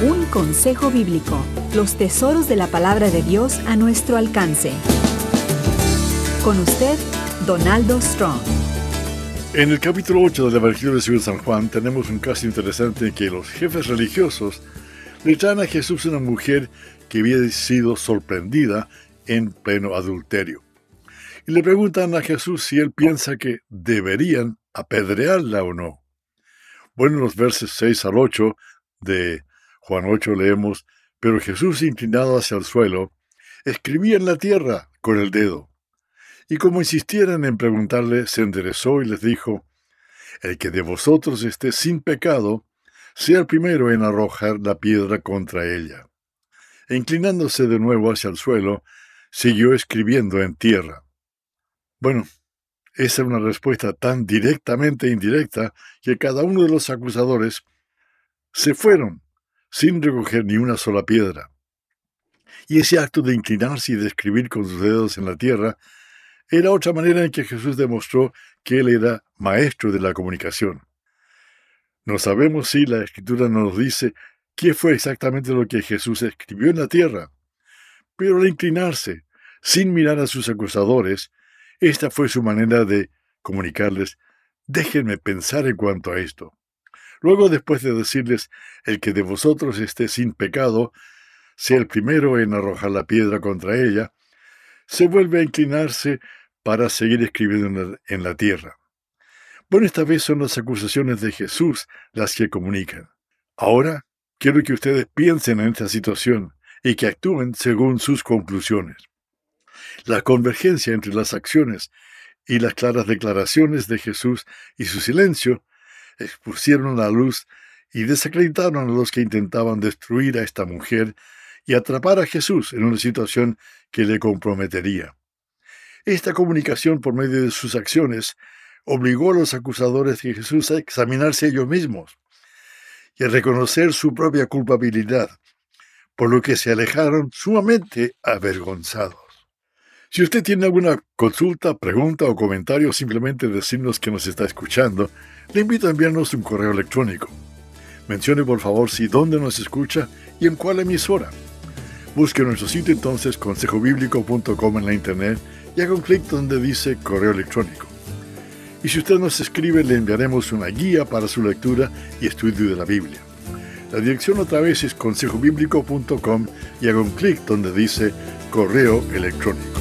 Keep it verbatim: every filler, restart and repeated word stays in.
Un consejo bíblico, los tesoros de la palabra de Dios a nuestro alcance. Con usted, Donaldo Strong. En el capítulo ocho del Evangelio de San Juan tenemos un caso interesante en que los jefes religiosos le traen a Jesús una mujer que había sido sorprendida en pleno adulterio. Y le preguntan a Jesús si él piensa que deberían apedrearla o no. Bueno, en los versos seis al ocho de Juan ocho leemos: pero Jesús, inclinado hacia el suelo, escribía en la tierra con el dedo. Y como insistieran en preguntarle, se enderezó y les dijo: el que de vosotros esté sin pecado, sea el primero en arrojar la piedra contra ella. E inclinándose de nuevo hacia el suelo, siguió escribiendo en tierra. Bueno, esa es una respuesta tan directamente indirecta que cada uno de los acusadores se fueron sin recoger ni una sola piedra. Y ese acto de inclinarse y de escribir con sus dedos en la tierra era otra manera en que Jesús demostró que él era maestro de la comunicación. No sabemos si la Escritura nos dice qué fue exactamente lo que Jesús escribió en la tierra, pero al inclinarse, sin mirar a sus acusadores, esta fue su manera de comunicarles: déjenme pensar en cuanto a esto. Luego, después de decirles: el que de vosotros esté sin pecado, sea el primero en arrojar la piedra contra ella, se vuelve a inclinarse para seguir escribiendo en la, en la tierra. Bueno, esta vez son las acusaciones de Jesús las que comunican. Ahora, quiero que ustedes piensen en esta situación y que actúen según sus conclusiones. La convergencia entre las acciones y las claras declaraciones de Jesús y su silencio expusieron a la luz y desacreditaron a los que intentaban destruir a esta mujer y atrapar a Jesús en una situación que le comprometería. Esta comunicación por medio de sus acciones obligó a los acusadores de Jesús a examinarse ellos mismos y a reconocer su propia culpabilidad, por lo que se alejaron sumamente avergonzados. Si usted tiene alguna consulta, pregunta o comentario, simplemente decirnos que nos está escuchando, le invito a enviarnos un correo electrónico. Mencione por favor si dónde nos escucha y en cuál emisora. Busque nuestro sitio entonces, consejo bíblico punto com en la internet, y haga un clic donde dice correo electrónico. Y si usted nos escribe, le enviaremos una guía para su lectura y estudio de la Biblia. La dirección otra vez es consejo bíblico punto com y haga un clic donde dice correo electrónico.